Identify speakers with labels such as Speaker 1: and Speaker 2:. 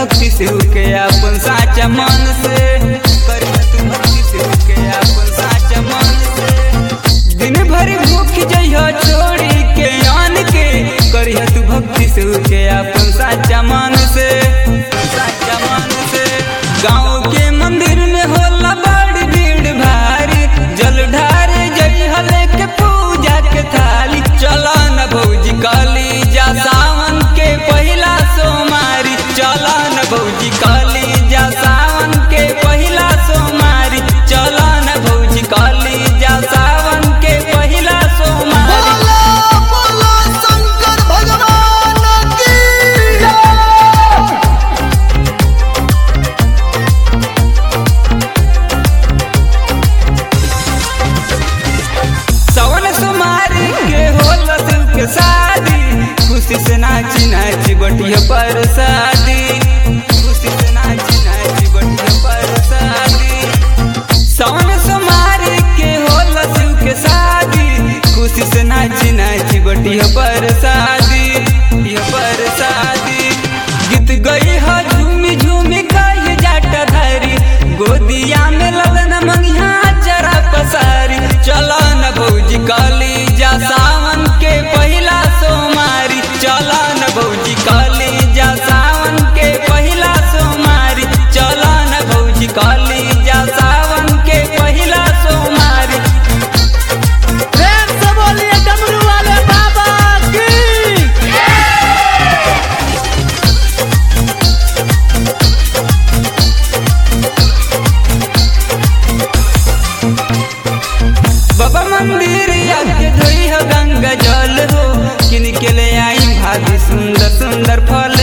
Speaker 1: भक्ति से के अपन साचा मन से, करिह तू भक्ति से के अपन साचा मन से। दिन भर भूख जइह छोड़ी के आन के, करिह तू भक्ति से के अपन साचा मन से, साचा मन से। गाँव के मंदिर में होला बड़ी भीड़ भारी, जल ढारे जइह लेके पूजा के थाली। चला न भौजी काली जा सावन के पहिला सोमारी, चला न भौजी काली जा सावन के पहिला सोमारी, चला न भौजी काली जा सावन के पहिला सोमारी।
Speaker 2: बोलो बोलो शंकर भगवान की जय।
Speaker 1: सावन सोमारी के होला दिल के शादी, खुशी से नाची नाची बटिया पर शादी, खुशी से नाची नाची बटिया पर शादी। सावन सोमारी के होला दिल के शादी, खुशी से नाची नाची बटिया पर शादी, ये पर शादी। गीत गई है झूमी झूमी कही जाट धरी, गोदिया में ललन मंगिया जरा पसारी। चला न भौजी काली जा सावन के पहिला सोमारी, चला न भौजी काली जा सावन के पहिला सोमारी, चला न भौजी काली जा सावन के पहिला सोमारी।
Speaker 2: प्रेम से बोलिए डमरू वाले बाबा की।
Speaker 1: बाबा मंदिर आके धोई हो गंगा जल हो, किन के ले आई भाभी सुंदर सुंदर फल